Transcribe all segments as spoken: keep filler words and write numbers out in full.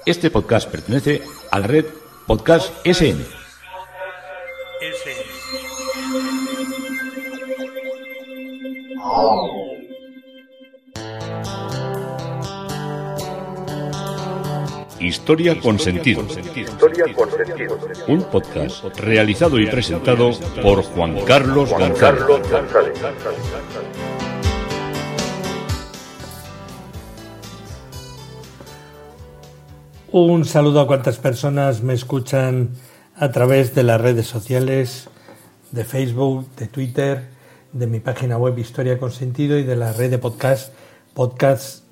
Este podcast pertenece a la red Podcast S M. Historia con sentido. Historia con sentido. Un podcast realizado y presentado por Juan Carlos Juan González. Carlos González. Un saludo a cuantas personas me escuchan a través de las redes sociales, de Facebook, de Twitter, de mi página web Historia con Sentido y de la red de podcast Podcast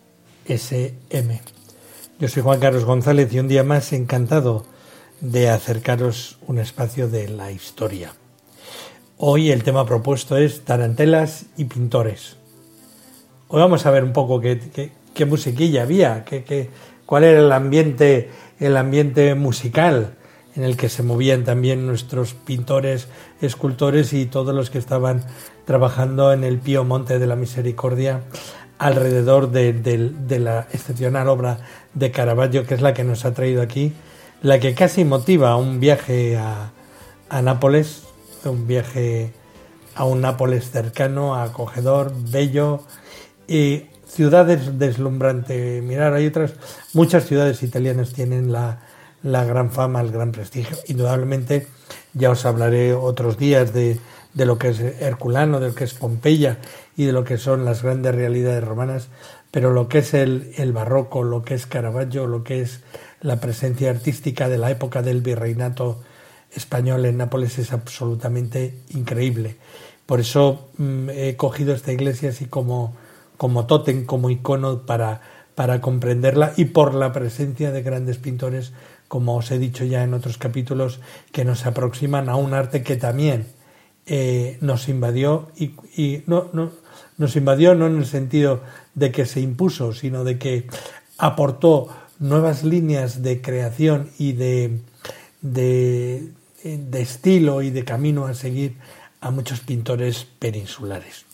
S M. Yo soy Juan Carlos González y un día más encantado de acercaros un espacio de la historia. Hoy el tema propuesto es tarantelas y pintores. Hoy vamos a ver un poco qué, qué, qué musiquilla había, qué, qué, cuál era el ambiente, el ambiente musical en el que se movían también nuestros pintores, escultores y todos los que estaban trabajando en el Pío Monte de la Misericordia alrededor de, de, de la excepcional obra de Caravaggio, que es la que nos ha traído aquí, la que casi motiva un viaje a, a Nápoles, un viaje a un Nápoles cercano, acogedor, bello y ciudades deslumbrantes. Mirar, hay otras, muchas ciudades italianas tienen la, la gran fama, el gran prestigio. Indudablemente, ya os hablaré otros días de, de lo que es Herculano, de lo que es Pompeya y de lo que son las grandes realidades romanas, pero lo que es el, el barroco, lo que es Caravaggio, lo que es la presencia artística de la época del virreinato español en Nápoles es absolutamente increíble. Por eso mmm, he cogido esta iglesia así como, como tótem, como icono para, para comprenderla, y por la presencia de grandes pintores, como os he dicho ya en otros capítulos, que nos aproximan a un arte que también eh, nos invadió y, y no, no, nos invadió no en el sentido de que se impuso, sino de que aportó nuevas líneas de creación y de, de, de estilo y de camino a seguir a muchos pintores peninsulares.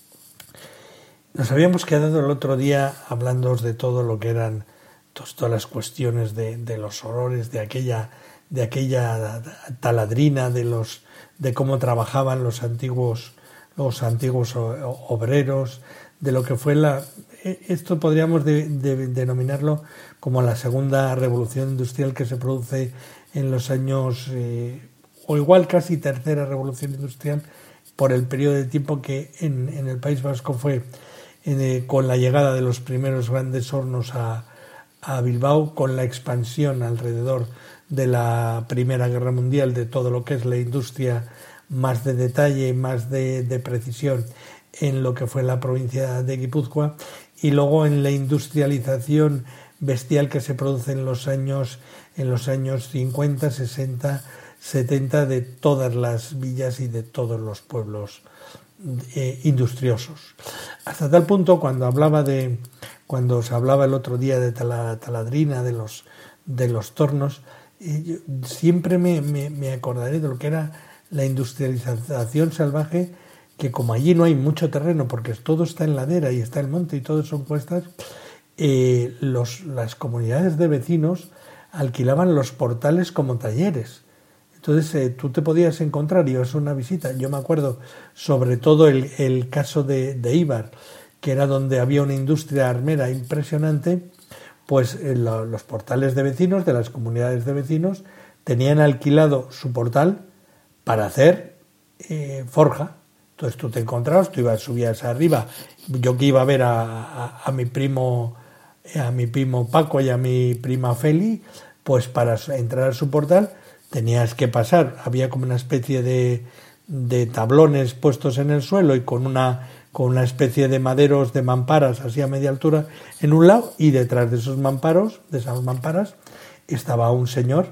Nos habíamos quedado el otro día hablando de todo lo que eran todas las cuestiones de, de los horrores, de aquella, de aquella taladrina, de los, de cómo trabajaban los antiguos, los antiguos obreros, de lo que fue la, esto podríamos de, de, denominarlo como la segunda revolución industrial que se produce en los años, eh, o igual casi tercera revolución industrial, por el periodo de tiempo que en, en el País Vasco fue eh, con la llegada de los primeros grandes hornos a, a Bilbao, con la expansión alrededor de la Primera Guerra Mundial de todo lo que es la industria más de detalle, más de, de precisión en lo que fue la provincia de Guipúzcoa, y luego en la industrialización bestial que se produce en los años en los años cincuenta, sesenta, setenta de todas las villas y de todos los pueblos eh, industriosos. Hasta tal punto, cuando hablaba de cuando os hablaba el otro día de tala, taladrina, de los de los tornos, eh, yo siempre me, me, me acordaré de lo que era la industrialización salvaje, que como allí no hay mucho terreno, porque todo está en ladera y está el monte y todo son cuestas, eh, los, las comunidades de vecinos alquilaban los portales como talleres. Entonces eh, tú te podías encontrar, y ibas a una visita. Yo me acuerdo sobre todo el, el caso de, de Ibar, que era donde había una industria armera impresionante, pues eh, lo, los portales de vecinos, de las comunidades de vecinos, tenían alquilado su portal para hacer eh, forja. Entonces tú te encontrabas, tú ibas, subías arriba, yo que iba a ver a, a, a mi primo a mi primo Paco y a mi prima Feli, pues para entrar a su portal tenías que pasar, había como una especie de, de tablones puestos en el suelo y con una, con una especie de maderos de mamparas así a media altura en un lado, y detrás de esos mamparos, de esas mamparas, estaba un señor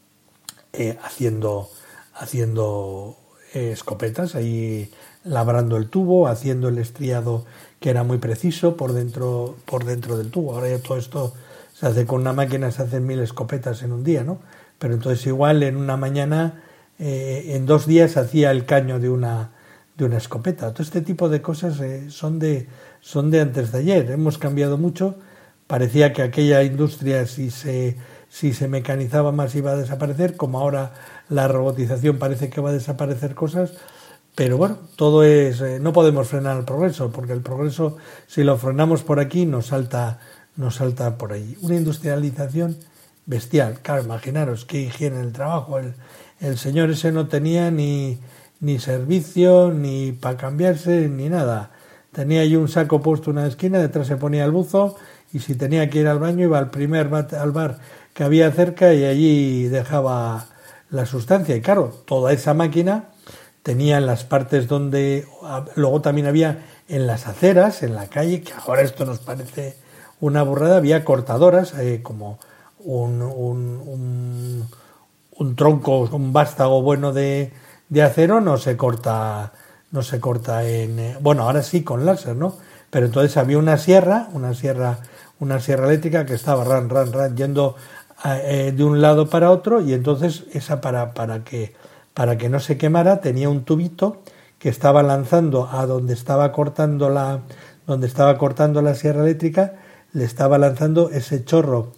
eh, haciendo, haciendo eh, escopetas, ahí labrando el tubo, haciendo el estriado que era muy preciso por dentro, por dentro del tubo. Ahora ya todo esto se hace con una máquina, se hacen mil escopetas en un día, ¿no? Pero entonces igual en una mañana, eh, en dos días hacía el caño de una, de una escopeta. Todo este tipo de cosas eh, son de, son de antes de ayer. Hemos cambiado mucho, parecía que aquella industria, si se, si se mecanizaba más, iba a desaparecer, como ahora la robotización parece que va a desaparecer cosas. Pero bueno, todo es, eh, no podemos frenar el progreso, porque el progreso, si lo frenamos por aquí, nos salta, nos salta por allí. Una industrialización bestial. Claro, imaginaros qué higiene en el trabajo. El, el señor ese no tenía ni, ni servicio, ni para cambiarse, ni nada. Tenía ahí un saco puesto en una esquina, detrás se ponía el buzo, y si tenía que ir al baño, iba al primer bar, al bar que había cerca, y allí dejaba la sustancia. Y claro, toda esa máquina tenía en las partes donde, luego también había en las aceras, en la calle, que ahora esto nos parece una burrada, había cortadoras, eh, como un, un, un, un tronco, un vástago bueno de, de acero, no se corta, no se corta en, bueno, ahora sí con láser, ¿no? Pero entonces había una sierra, una sierra, una sierra eléctrica que estaba ran, ran, ran, yendo eh, de un lado para otro, y entonces esa para, para que para que no se quemara tenía un tubito que estaba lanzando a donde estaba cortando la donde estaba cortando la sierra eléctrica, le estaba lanzando ese chorro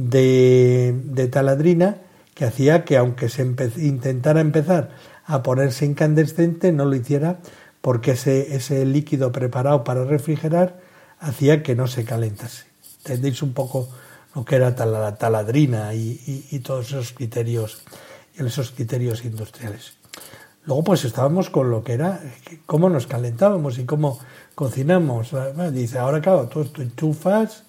de, de taladrina que hacía que, aunque se empe- intentara empezar a ponerse incandescente, no lo hiciera, porque ese, ese líquido preparado para refrigerar hacía que no se calentase. ¿Entendéis un poco lo que era la taladrina y, y, y todos esos criterios esos criterios industriales? Luego pues estábamos con lo que era cómo nos calentábamos y cómo cocinamos. Dice, ahora claro, tú, tú enchufas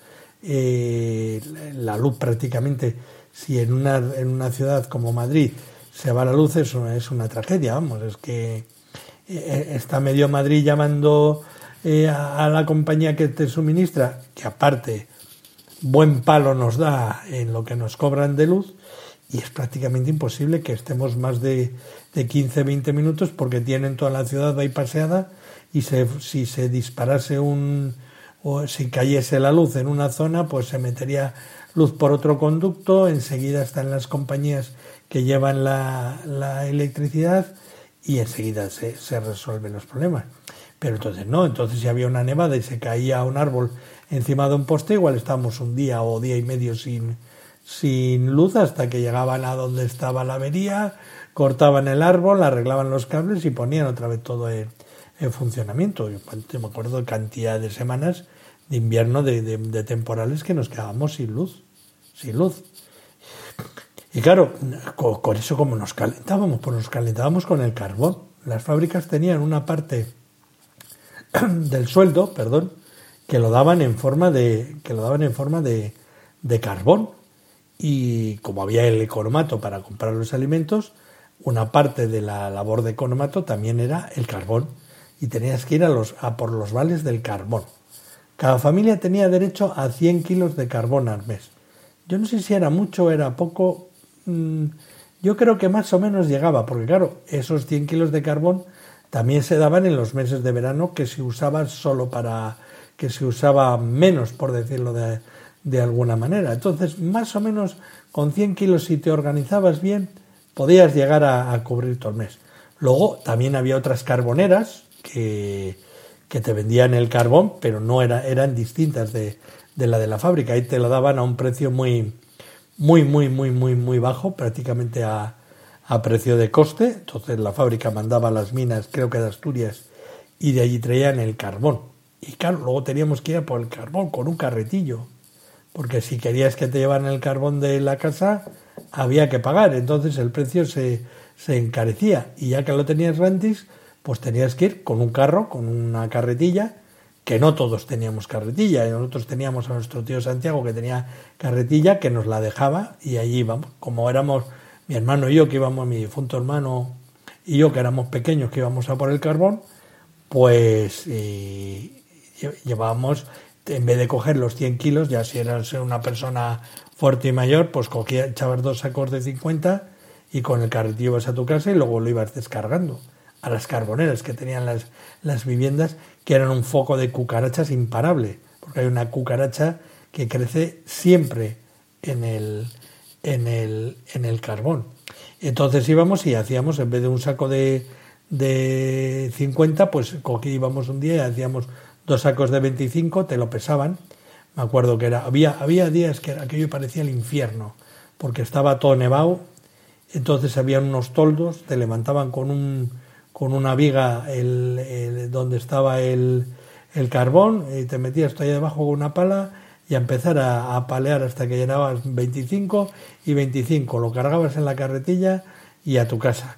eh, la luz prácticamente. Si en una, en una ciudad como Madrid se va la luz, es una, es una tragedia, vamos, es que eh, está medio Madrid llamando eh, a, a la compañía que te suministra, que aparte buen palo nos da en lo que nos cobran de luz, y es prácticamente imposible que estemos más de, de quince a veinte minutos, porque tienen toda la ciudad ahí paseada, y se, si se disparase un, o si cayese la luz en una zona, pues se metería luz por otro conducto, enseguida están las compañías que llevan la, la electricidad, y enseguida se, se resuelven los problemas. Pero entonces no, entonces si había una nevada y se caía un árbol encima de un poste, igual estábamos un día o día y medio sin sin luz, hasta que llegaban a donde estaba la avería, cortaban el árbol, arreglaban los cables y ponían otra vez todo en, en funcionamiento. Yo me acuerdo de cantidad de semanas de invierno, de, de, de temporales, que nos quedábamos sin luz, sin luz. Y claro, con, con eso, ¿cómo nos calentábamos? Pues nos calentábamos con el carbón. Las fábricas tenían una parte del sueldo, perdón, que lo daban en forma de, que lo daban en forma de, de carbón. Y como había el economato para comprar los alimentos, una parte de la labor de economato también era el carbón, y tenías que ir a, los, a por los vales del carbón. Cada familia tenía derecho a cien kilos de carbón al mes. Yo no sé si era mucho o era poco, yo creo que más o menos llegaba, porque claro, esos cien kilos de carbón también se daban en los meses de verano, que se usaban solo para, que se usaba menos, por decirlo de de alguna manera. Entonces, más o menos con cien kilos, si te organizabas bien, podías llegar a, a cubrir todo el mes. Luego también había otras carboneras que, que te vendían el carbón, pero no era, eran distintas de, de la de la fábrica. Ahí te lo daban a un precio muy, muy, muy, muy, muy, muy bajo, prácticamente a, a precio de coste. Entonces la fábrica mandaba a las minas, creo que de Asturias, y de allí traían el carbón. Y claro, luego teníamos que ir a por el carbón con un carretillo, porque si querías que te llevaran el carbón de la casa, había que pagar. Entonces el precio se, se encarecía, y ya que lo tenías gratis, pues tenías que ir con un carro, con una carretilla, que no todos teníamos carretilla. Y nosotros teníamos a nuestro tío Santiago, que tenía carretilla, que nos la dejaba, y allí íbamos. Como éramos mi hermano y yo, que íbamos, mi difunto hermano y yo, que éramos pequeños, que íbamos a por el carbón, pues y, llevábamos, en vez de coger los cien kilos, ya si eras una persona fuerte y mayor, pues cogía, echabas dos sacos de cincuenta, y con el carretillo ibas a tu casa y luego lo ibas descargando a las carboneras que tenían las, las viviendas, que eran un foco de cucarachas imparable, porque hay una cucaracha que crece siempre en el, en el, en el carbón. Entonces íbamos y hacíamos, en vez de un saco de, de cincuenta, pues cogí, íbamos un día y hacíamos dos sacos de veinticinco, te lo pesaban, Me acuerdo que era, había, había días que aquello parecía el infierno, porque estaba todo nevado, entonces había unos toldos, te levantaban con un con una viga el, el, donde estaba el, el carbón, y te metías tú ahí debajo con una pala y a empezar a, a palear hasta que llenabas veinticinco y veinticinco, lo cargabas en la carretilla y a tu casa.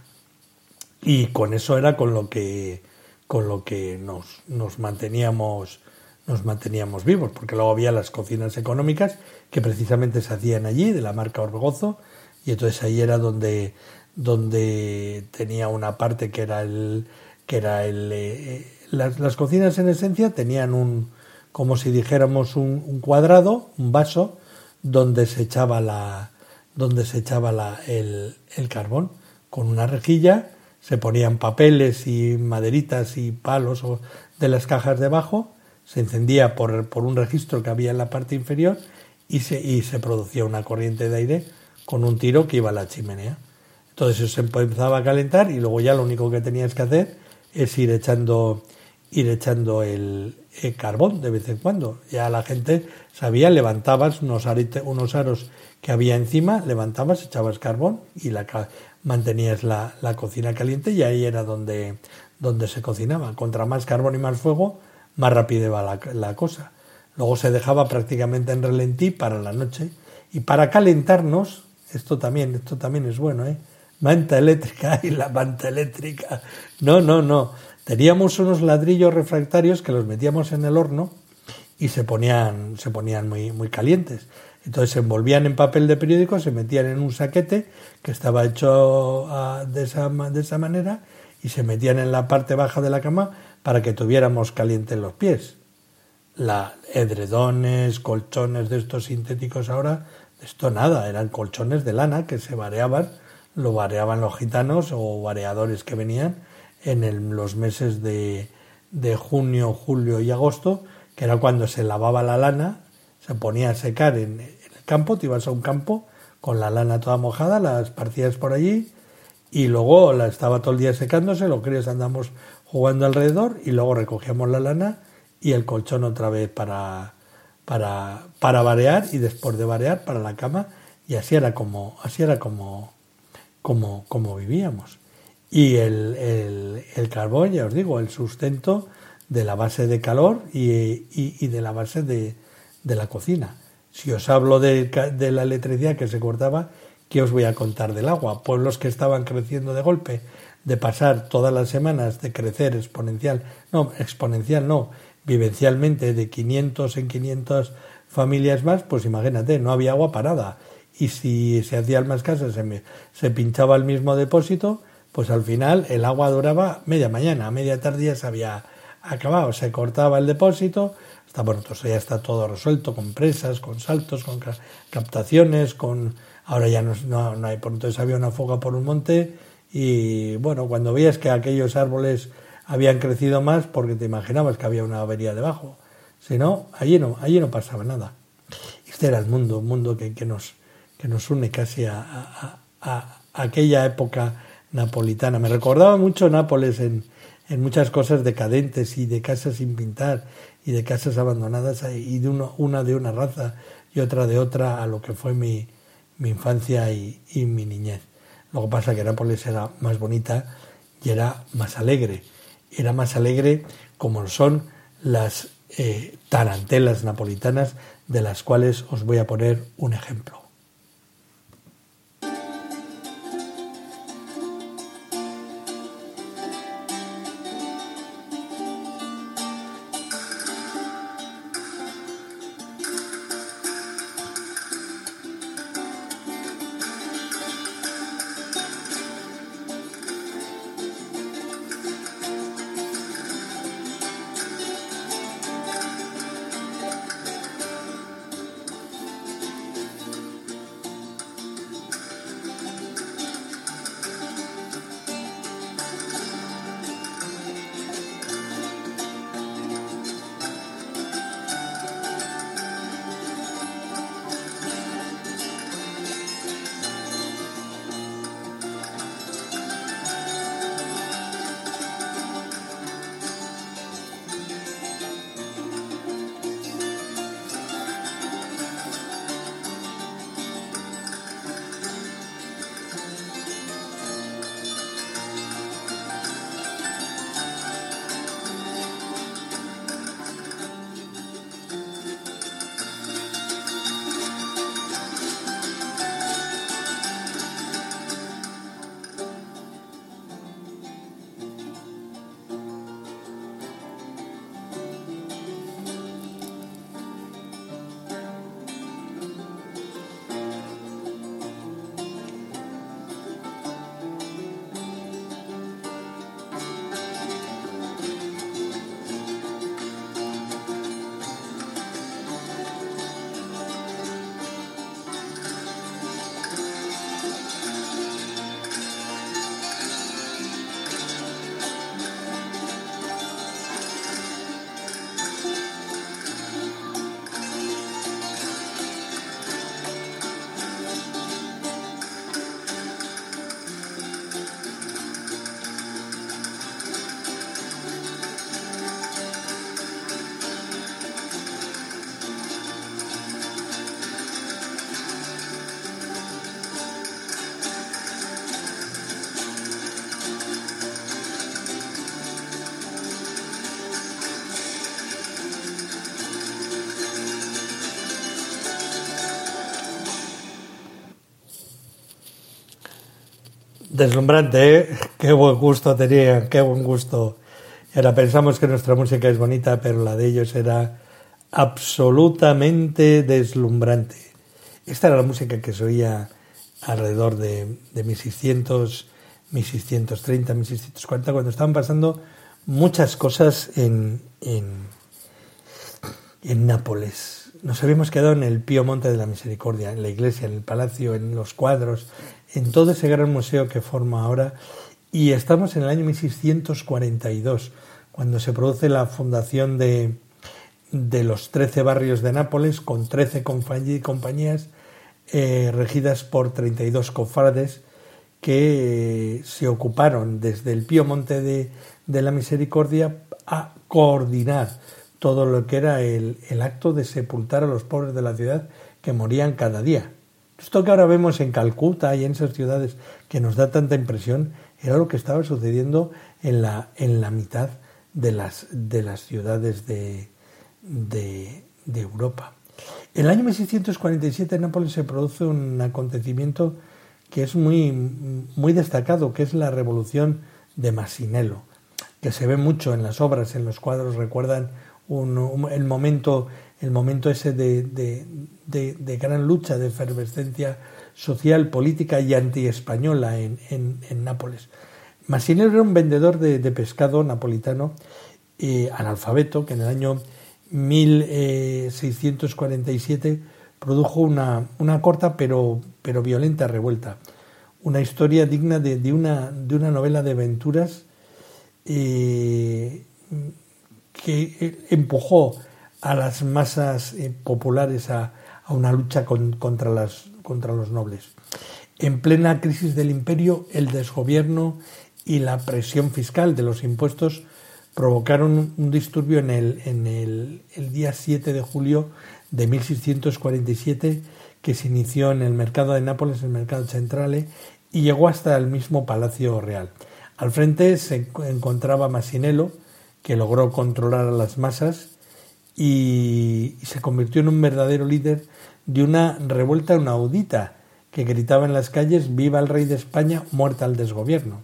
Y con eso era con lo que con lo que nos, nos manteníamos nos manteníamos vivos, porque luego había las cocinas económicas que precisamente se hacían allí, de la marca Orbegozo, y entonces ahí era donde donde tenía una parte que era el que era el eh, las, las cocinas en esencia tenían un, como si dijéramos un, un cuadrado, un vaso donde se echaba la donde se echaba la, el, el carbón con una rejilla, se ponían papeles y maderitas y palos de las cajas debajo, se encendía por, por un registro que había en la parte inferior y se, y se producía una corriente de aire con un tiro que iba a la chimenea. Entonces eso se empezaba a calentar y luego ya lo único que tenías que hacer es ir echando ir echando el, el carbón de vez en cuando. Ya la gente sabía, levantabas unos, arite, unos aros que había encima, levantabas, echabas carbón y la, mantenías la, la cocina caliente y ahí era donde, donde se cocinaba. Contra más carbón y más fuego, más rápido iba la, la cosa. Luego se dejaba prácticamente en relentí para la noche. Y para calentarnos, esto también, esto también es bueno, ¿eh? Manta eléctrica y la manta eléctrica. No, no, no. Teníamos unos ladrillos refractarios que los metíamos en el horno y se ponían, se ponían muy, muy calientes. Entonces se envolvían en papel de periódico, se metían en un saquete que estaba hecho uh, de, esa, de esa manera y se metían en la parte baja de la cama para que tuviéramos calientes los pies. La, edredones, colchones de estos sintéticos ahora, esto nada, eran colchones de lana que se vareaban, lo vareaban los gitanos o vareadores que venían en el, los meses de, de junio, julio y agosto, que era cuando se lavaba la lana, se ponía a secar en, en el campo, te ibas a un campo con la lana toda mojada, la esparcías por allí y luego la estaba todo el día secándose, los críos andamos jugando alrededor y luego recogíamos la lana y el colchón otra vez para, para, para varear y después de varear para la cama y así era como, así era como, como, como vivíamos. Y el, el, el carbón, ya os digo, el sustento de la base de calor y, y, y de la base de, de la cocina. Si os hablo de, de la electricidad que se cortaba, ¿qué os voy a contar del agua? Pueblos que estaban creciendo de golpe, de pasar todas las semanas de crecer exponencial, no, exponencial no, vivencialmente de quinientos en quinientas familias más, pues imagínate, no había agua para nada. Y si se hacían más casas, se, me, se pinchaba el mismo depósito, pues al final el agua duraba media mañana, a media tarde ya se había acabado, se cortaba el depósito, hasta bueno, entonces ya está todo resuelto con presas, con saltos, con captaciones, con ahora ya no, no, no hay, por entonces había una fuga por un monte y bueno, cuando veías que aquellos árboles habían crecido más porque te imaginabas que había una avería debajo, si no, allí no, allí no pasaba nada. Este era el mundo, un mundo que, que nos que nos une casi a, a, a, a aquella época napolitana. Me recordaba mucho Nápoles en, en muchas cosas decadentes y de casas sin pintar y de casas abandonadas y de uno, una de una raza y otra de otra a lo que fue mi, mi infancia y, y mi niñez. Lo que pasa es que Nápoles era más bonita y era más alegre. Era más alegre como son las eh, tarantelas napolitanas, de las cuales os voy a poner un ejemplo. Deslumbrante, ¿eh? Qué buen gusto tenían, qué buen gusto. Y ahora pensamos que nuestra música es bonita, pero la de ellos era absolutamente deslumbrante. Esta era la música que se oía alrededor de, de mil seiscientos, mil seiscientos treinta, mil seiscientos cuarenta, cuando estaban pasando muchas cosas en, en, en Nápoles. Nos habíamos quedado en el Pío Monte de la Misericordia, en la iglesia, en el palacio, en los cuadros, en todo ese gran museo que forma ahora, y estamos en el año mil seiscientos cuarenta y dos, cuando se produce la fundación de, de los trece barrios de Nápoles, con trece compañías eh, regidas por treinta y dos cofrades que eh, se ocuparon desde el Pío Monte de, de la Misericordia a coordinar todo lo que era el, el acto de sepultar a los pobres de la ciudad que morían cada día. Esto que ahora vemos en Calcuta y en esas ciudades que nos da tanta impresión era lo que estaba sucediendo en la, en la mitad de las, de las ciudades de, de, de Europa. En el año mil seiscientos cuarenta y siete en Nápoles se produce un acontecimiento que es muy, muy destacado, que es la Revolución de Massinello, que se ve mucho en las obras, en los cuadros, recuerdan un, un, el momento el momento ese de, de, de, de gran lucha, de efervescencia social, política y antiespañola en, en, en Nápoles. Massinello era un vendedor de, de pescado napolitano, eh, analfabeto, que en el año mil seiscientos cuarenta y siete produjo una, una corta pero, pero violenta revuelta. Una historia digna de, de, una, de una novela de aventuras eh, que empujó a las masas eh, populares a, a una lucha con, contra, las, contra los nobles. En plena crisis del imperio, el desgobierno y la presión fiscal de los impuestos provocaron un disturbio en el, en el, el día siete de julio de mil seiscientos cuarenta y siete, que se inició en el mercado de Nápoles, el mercado centrale, y llegó hasta el mismo Palacio Real. Al frente se encontraba Massinello, que logró controlar a las masas y se convirtió en un verdadero líder de una revuelta inaudita que gritaba en las calles: «Viva el rey de España, muerta al desgobierno».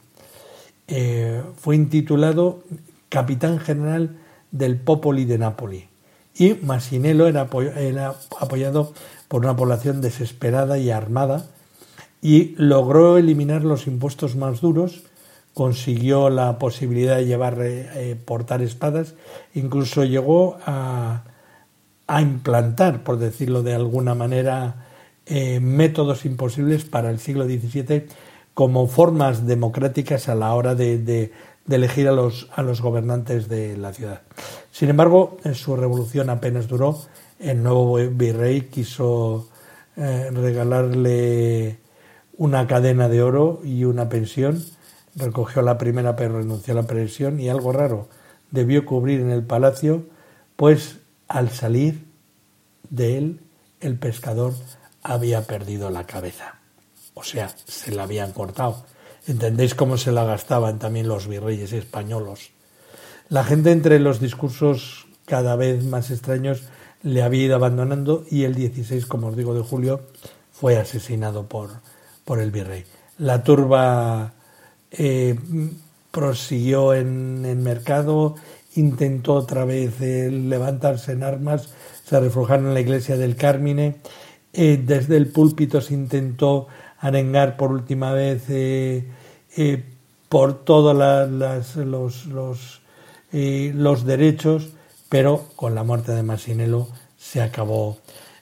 Eh, fue intitulado capitán general del Popoli de Nápoli, y Massinello era, apoy- era apoyado por una población desesperada y armada, y logró eliminar los impuestos más duros, consiguió la posibilidad de llevar, eh, portar espadas, incluso llegó a, a implantar, por decirlo de alguna manera, eh, métodos imposibles para el siglo diecisiete como formas democráticas a la hora de, de, de elegir a los, a los gobernantes de la ciudad. Sin embargo, en su revolución apenas duró. El nuevo virrey quiso eh, regalarle una cadena de oro y una pensión. Recogió la primera pero renunció a la pensión, y algo raro debió cubrir en el palacio, pues al salir de él el pescador había perdido la cabeza. O sea, se la habían cortado. ¿Entendéis cómo se la gastaban también los virreyes españolos? La gente, entre los discursos cada vez más extraños, le había ido abandonando, y el dieciséis, como os digo, de julio fue asesinado por, por el virrey. La turba eh, prosiguió en el mercado, intentó otra vez eh, levantarse en armas, se refugiaron en la iglesia del Carmine, eh, desde el púlpito se intentó arengar por última vez eh, eh, por todos la, las, los, los, eh, los derechos, pero con la muerte de Massinello se acabó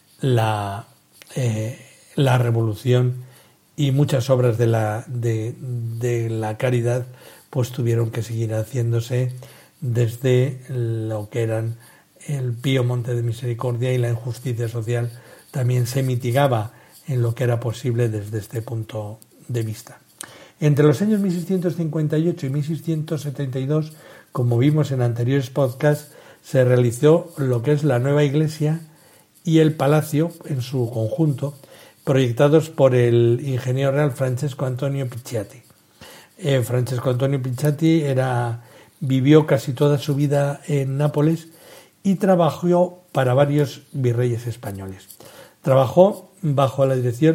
la, eh, la revolución, y muchas obras de la, de, de la caridad pues tuvieron que seguir haciéndose desde lo que eran el Pío Monte de Misericordia, y la injusticia social también se mitigaba en lo que era posible desde este punto de vista. Entre los años mil seiscientos cincuenta y ocho y mil seiscientos setenta y dos, como vimos en anteriores podcasts, se realizó lo que es la nueva iglesia y el palacio en su conjunto, proyectados por el ingeniero real Francesco Antonio Picciati. Eh, Francesco Antonio Picciati era, vivió casi toda su vida en Nápoles y trabajó para varios virreyes españoles. Trabajó bajo la dirección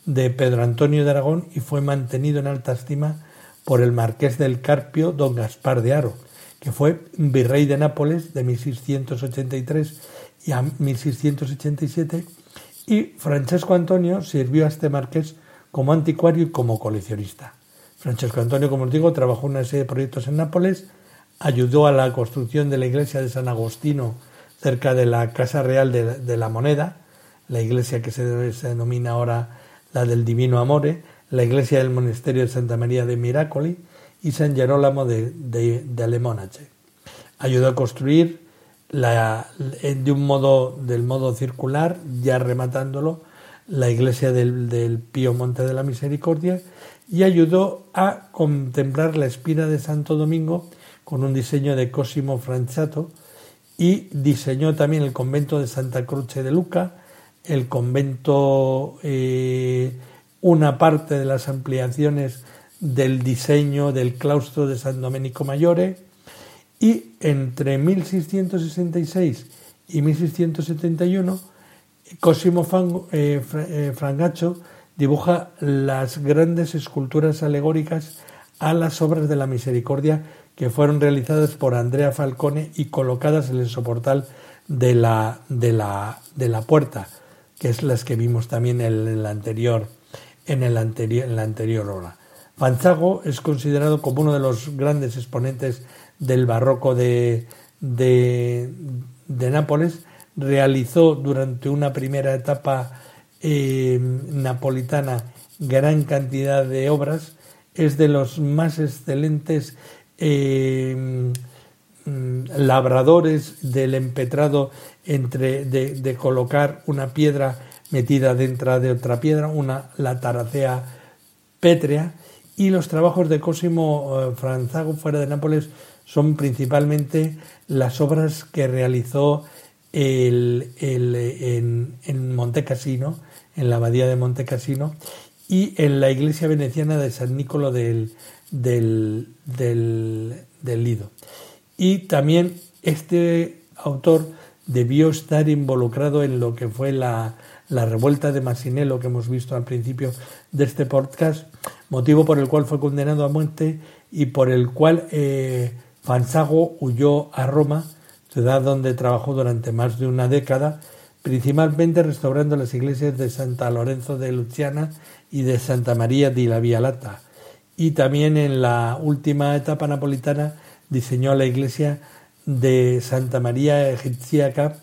de Pedro Antonio de Aragón y fue mantenido en alta estima por el marqués del Carpio, don Gaspar de Haro, que fue virrey de Nápoles de mil seiscientos ochenta y tres y a mil seiscientos ochenta y siete, y Francesco Antonio sirvió a este marqués como anticuario y como coleccionista. Francesco Antonio, como os digo, trabajó en una serie de proyectos en Nápoles, ayudó a la construcción de la iglesia de San Agostino cerca de la Casa Real de, de la Moneda, la iglesia que se, se denomina ahora la del Divino Amore, la iglesia del monasterio de Santa María de Miracoli y San Gerolamo de, de, de Alemonache. Ayudó a construir la, de un modo, del modo circular, ya rematándolo, la iglesia del, del Pío Monte de la Misericordia, y ayudó a contemplar la espina de Santo Domingo con un diseño de Cosimo Franciato, y diseñó también el convento de Santa Croce de Luca, el convento, eh, una parte de las ampliaciones del diseño del claustro de San Domenico Maggiore, y entre mil seiscientos sesenta y seis y mil seiscientos setenta y uno Cosimo eh, Frangaccio dibuja las grandes esculturas alegóricas a las obras de la Misericordia que fueron realizadas por Andrea Falcone y colocadas en el soportal de la, de la, de la puerta, que es las que vimos también en el anterior, en el anterior, en la anterior hora. Fanzago es considerado como uno de los grandes exponentes del barroco de, de, de Nápoles. Realizó durante una primera etapa eh, napolitana gran cantidad de obras. Es de los más excelentes eh, labradores del empedrado, entre de, de colocar una piedra metida dentro de otra piedra, una la taracea pétrea. Y los trabajos de Cosimo eh, Franzago fuera de Nápoles son principalmente las obras que realizó el, el, en, en Montecassino, en la abadía de Montecassino, y en la iglesia veneciana de San Nicolo del, del, del, del Lido. Y también este autor debió estar involucrado en lo que fue la, la revuelta de Masinello que hemos visto al principio de este podcast, motivo por el cual fue condenado a muerte y por el cual eh, Fanzago huyó a Roma, ciudad donde trabajó durante más de una década, principalmente restaurando las iglesias de Santa Lorenzo de Luciana y de Santa María di la Via Lata. Y también en la última etapa napolitana diseñó la iglesia de Santa María Egipciaca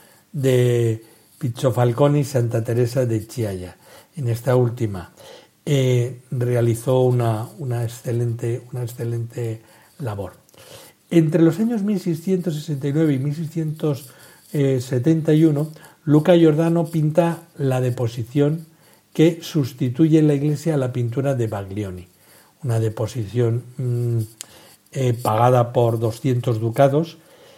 de Pizzofalcone y Santa Teresa de Chiaia. En esta última eh, realizó una, una, excelente, una excelente labor. Entre los años mil seiscientos sesenta y nueve y mil seiscientos setenta y uno, Luca Giordano pinta la Deposición, que sustituye en la iglesia a la pintura de Baglioni, una deposición mmm, eh, pagada por doscientos ducados.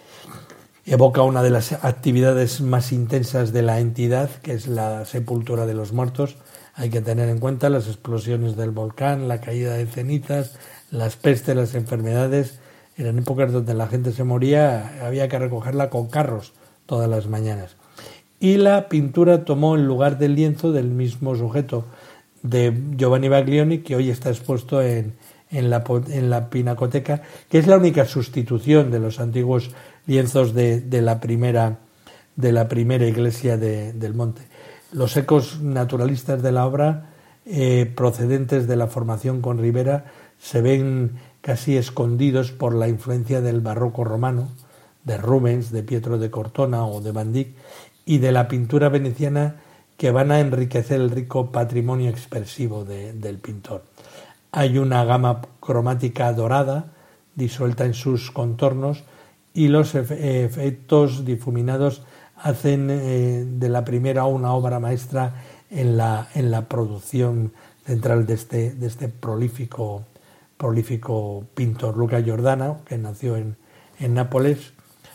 Evoca una de las actividades más intensas de la entidad, que es la sepultura de los muertos. Hay que tener en cuenta las explosiones del volcán, la caída de cenizas, las pestes, las enfermedades. Eran épocas donde la gente se moría, había que recogerla con carros todas las mañanas. Y la pintura tomó el lugar del lienzo del mismo sujeto, de Giovanni Baglioni, que hoy está expuesto en, en, la, en la Pinacoteca, que es la única sustitución de los antiguos lienzos de, de, la, primera, de la primera iglesia de, del monte. Los ecos naturalistas de la obra, eh, procedentes de la formación con Ribera, se ven casi escondidos por la influencia del barroco romano, de Rubens, de Pietro de Cortona o de Van Dyck, y de la pintura veneciana, que van a enriquecer el rico patrimonio expresivo de, del pintor. Hay una gama cromática dorada disuelta en sus contornos, y los efectos difuminados hacen eh, de la primera una obra maestra en la, en la producción central de este, de este prolífico, prolífico pintor. Luca Giordano, que nació en, en Nápoles,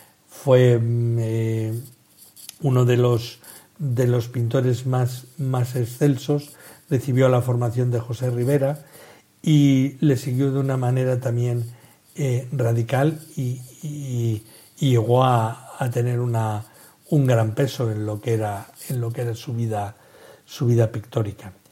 fue eh, uno de los, de los pintores más, más excelsos. Recibió la formación de José Rivera y le siguió de una manera también eh, radical y, y, y llegó a, a tener una, un gran peso en lo que era, en lo que era su vida, su vida pictórica.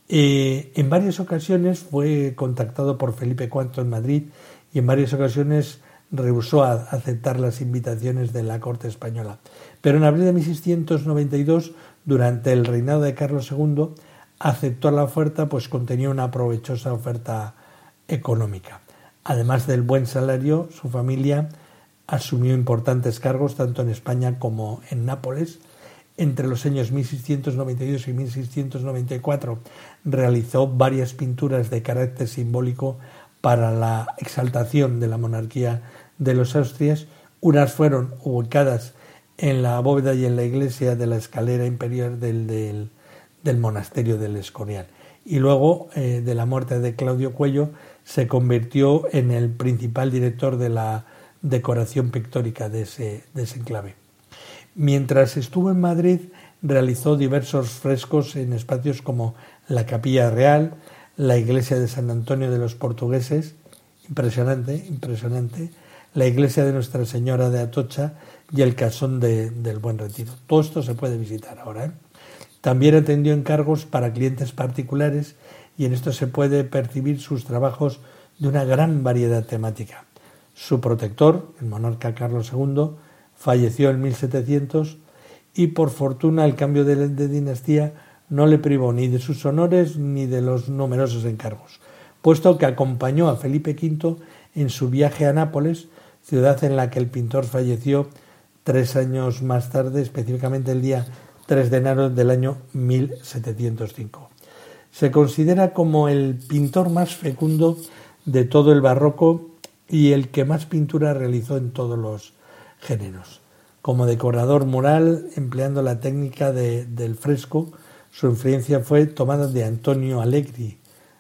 Eh, en varias ocasiones fue contactado por Felipe cuarto en Madrid y en varias ocasiones rehusó a aceptar las invitaciones de la corte española. Pero en abril de mil seiscientos noventa y dos, durante el reinado de Carlos segundo, aceptó la oferta, pues contenía una provechosa oferta económica. Además del buen salario, su familia asumió importantes cargos tanto en España como en Nápoles. Entre los años mil seiscientos noventa y dos y mil seiscientos noventa y cuatro realizó varias pinturas de carácter simbólico para la exaltación de la monarquía de los Austrias. Unas fueron ubicadas en la bóveda y en la iglesia de la escalera inferior del, del, del monasterio del Escorial. Y luego, eh, de la muerte de Claudio Cuello, se convirtió en el principal director de la decoración pictórica de ese, de ese enclave. Mientras estuvo en Madrid, realizó diversos frescos en espacios como la Capilla Real, la iglesia de San Antonio de los Portugueses, impresionante, impresionante, la iglesia de Nuestra Señora de Atocha y el Casón de, del Buen Retiro. Todo esto se puede visitar ahora, ¿eh? También atendió encargos para clientes particulares y en esto se puede percibir sus trabajos de una gran variedad temática. Su protector, el monarca Carlos segundo, falleció en mil setecientos y por fortuna el cambio de, de dinastía no le privó ni de sus honores ni de los numerosos encargos, puesto que acompañó a Felipe quinto en su viaje a Nápoles, ciudad en la que el pintor falleció tres años más tarde, específicamente el día tres de enero del año mil setecientos cinco. Se considera como el pintor más fecundo de todo el barroco y el que más pintura realizó en todos los géneros. Como decorador mural, empleando la técnica de, del fresco, su influencia fue tomada de Antonio Allegri,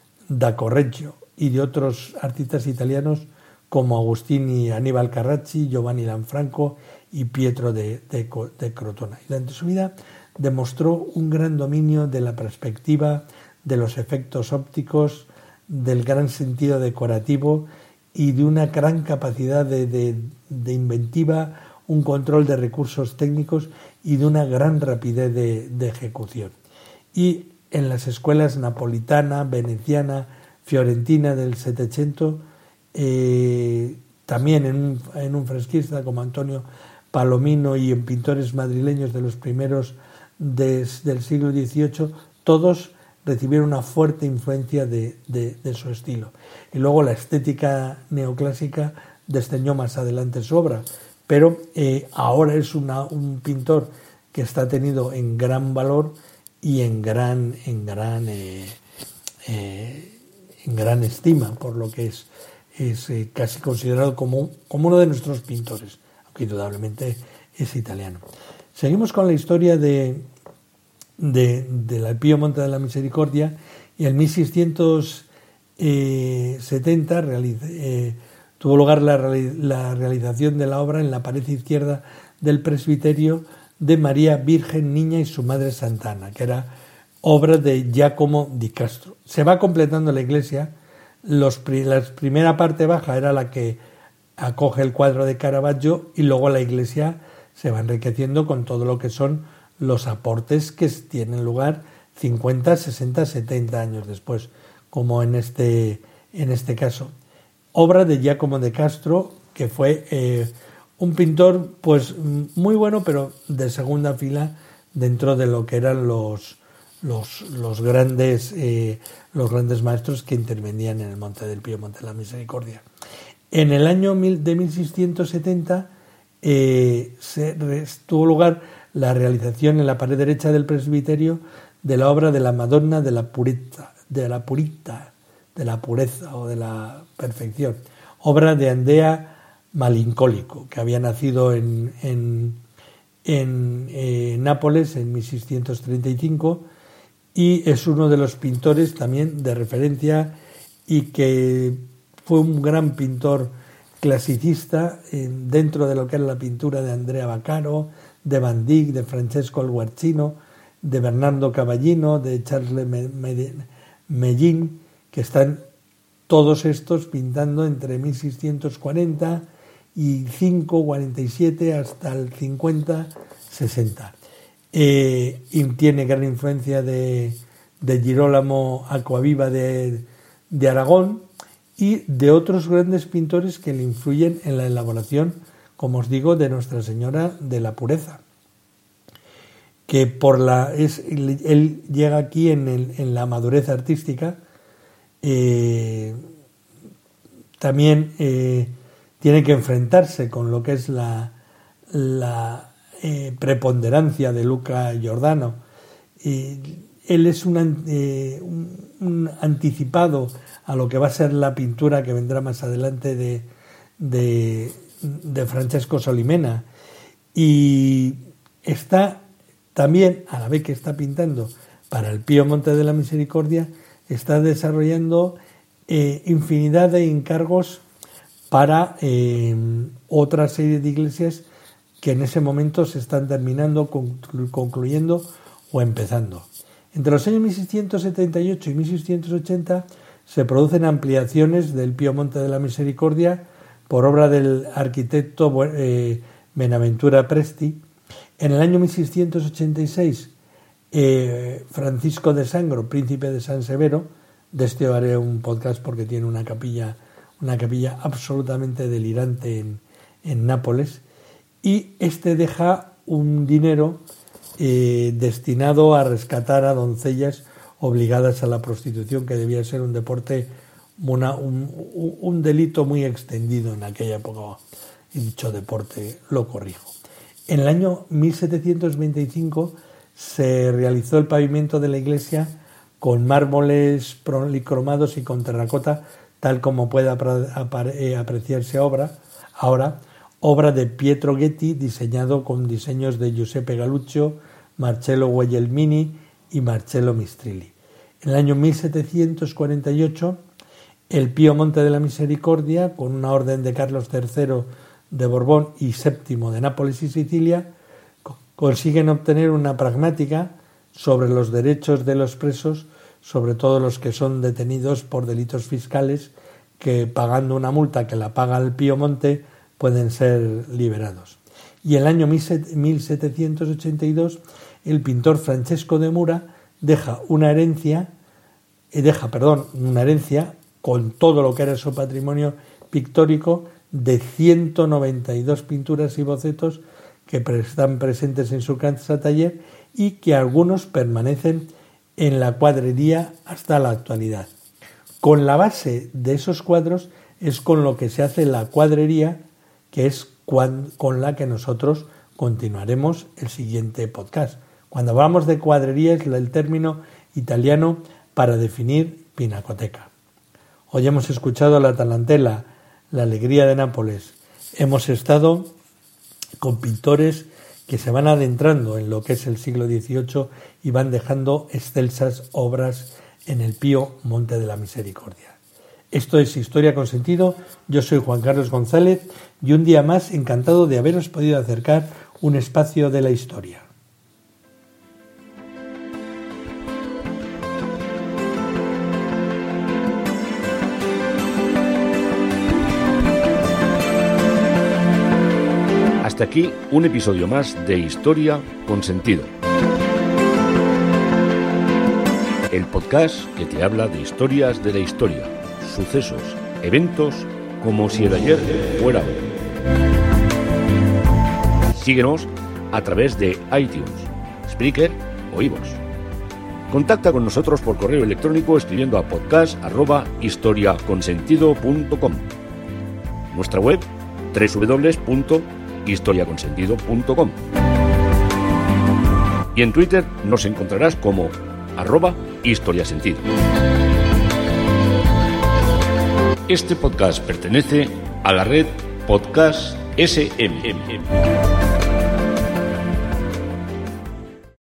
da Correggio y de otros artistas italianos como Agustini, Aníbal Carracci, Giovanni Lanfranco y Pietro de, de, de Crotona. Y durante su vida demostró un gran dominio de la perspectiva, de los efectos ópticos, del gran sentido decorativo y de una gran capacidad de, de, de inventiva, un control de recursos técnicos y de una gran rapidez de, de ejecución. Y en las escuelas napolitana, veneciana, fiorentina del Settecento, eh, también en un, en un fresquista como Antonio Palomino y en pintores madrileños de los primeros de, del siglo dieciocho, todos recibieron una fuerte influencia de, de, de su estilo. Y luego la estética neoclásica desdeñó más adelante su obra, pero eh, ahora es una, un pintor que está tenido en gran valor y en gran, en gran, eh, eh, en gran estima, por lo que es, es eh, casi considerado como, como uno de nuestros pintores, aunque indudablemente es italiano. Seguimos con la historia de de, del Pío Monte de la Misericordia, y en mil seiscientos setenta realiza, eh, tuvo lugar la, la realización de la obra en la pared izquierda del presbiterio de María Virgen Niña y su Madre Santa Ana, que era obra de Giacomo di Castro. Se va completando la iglesia. Los, la primera parte baja era la que acoge el cuadro de Caravaggio y luego la iglesia se va enriqueciendo con todo lo que son los aportes que tienen lugar cincuenta, sesenta, setenta años después, como en este, en este caso. Obra de Giacomo de Castro, que fue eh, un pintor pues muy bueno, pero de segunda fila dentro de lo que eran los, los, los, grandes, eh, los grandes maestros que intervenían en el Monte del Pío, Monte de la Misericordia. En el año de mil seiscientos setenta eh, se, tuvo lugar la realización en la pared derecha del presbiterio de la obra de la Madonna de la Purita, de la Purita, de la pureza o de la perfección, obra de Andrea Malincolico, que había nacido en, en, en eh, Nápoles en mil seiscientos treinta y cinco y es uno de los pintores también de referencia y que fue un gran pintor clasicista eh, dentro de lo que era la pintura de Andrea Vaccaro, de Van Dyck, de Francesco Guercino, de Bernardo Caballino, de Charles Mellin, que están todos estos pintando entre mil seiscientos cuarenta y cinco, cuarenta y siete hasta el cincuenta, sesenta. Eh, y tiene gran influencia de, de Girolamo Acquaviva de, de Aragón y de otros grandes pintores que le influyen en la elaboración, como os digo, de Nuestra Señora de la Pureza. Que por la es él llega aquí en, el, en la madurez artística, eh, también eh, tiene que enfrentarse con lo que es la, la eh, preponderancia de Luca Giordano. Eh, él es un, eh, un, un anticipado a lo que va a ser la pintura que vendrá más adelante de, de, de Francesco Solimena, y está también, a la vez que está pintando para el Pío Monte de la Misericordia, está desarrollando eh, infinidad de encargos para eh, otra serie de iglesias que en ese momento se están terminando, conclu- concluyendo o empezando. Entre los años mil seiscientos setenta y ocho y mil seiscientos ochenta se producen ampliaciones del Pío Monte de la Misericordia por obra del arquitecto eh, Benaventura Presti. En el año mil seiscientos ochenta y seis, eh, Francisco de Sangro, príncipe de San Severo, de este haré un podcast porque tiene una capilla, una capilla absolutamente delirante en, en Nápoles, y este deja un dinero eh, destinado a rescatar a doncellas obligadas a la prostitución, que debía ser un deporte, una, un, un delito muy extendido en aquella época, y dicho deporte lo corrijo. En el año mil setecientos veinticinco se realizó el pavimento de la iglesia con mármoles policromados y con terracota, tal como puede apreciarse obra, ahora, obra de Pietro Ghetti, diseñado con diseños de Giuseppe Galluccio, Marcello Guglielmini y Marcello Mistrilli. En el año mil setecientos cuarenta y ocho, el Pío Monte de la Misericordia, con una orden de Carlos tercero de Borbón y séptimo de Nápoles y Sicilia, consiguen obtener una pragmática sobre los derechos de los presos, sobre todo los que son detenidos por delitos fiscales, que pagando una multa que la paga el Pío Monte pueden ser liberados. Y en el año mil setecientos ochenta y dos el pintor Francesco de Mura deja una herencia, eh, deja, perdón, una herencia con todo lo que era su patrimonio pictórico de ciento noventa y dos pinturas y bocetos que están presentes en su casa taller y que algunos permanecen en la cuadrería hasta la actualidad. Con la base de esos cuadros es con lo que se hace la cuadrería, que es con la que nosotros continuaremos el siguiente podcast. Cuando hablamos de cuadrería es el término italiano para definir pinacoteca. Hoy hemos escuchado la Tarantela, la alegría de Nápoles. Hemos estado con pintores que se van adentrando en lo que es el siglo dieciocho y van dejando excelsas obras en el Pío Monte de la Misericordia. Esto es Historia con Sentido. Yo soy Juan Carlos González y un día más encantado de haberos podido acercar un espacio de la historia. Hasta aquí un episodio más de Historia con Sentido. El podcast que te habla de historias de la historia, sucesos, eventos, como si el ayer fuera hoy. Síguenos a través de iTunes, Spreaker o iVoox. Contacta con nosotros por correo electrónico escribiendo a podcast arroba historiaconsentido punto com. Nuestra web doble u doble u doble u punto historia con sentido punto com. Y en Twitter nos encontrarás como arroba historiasentido. Este podcast pertenece a la red Podcast S M M.